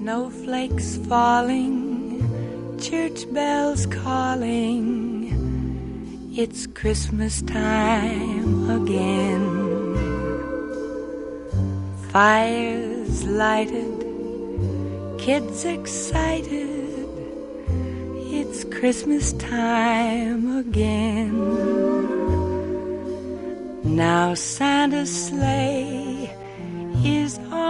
Snowflakes falling, church bells calling, it's Christmas time again. Fires lighted, kids excited, it's Christmas time again. Now Santa's sleigh is on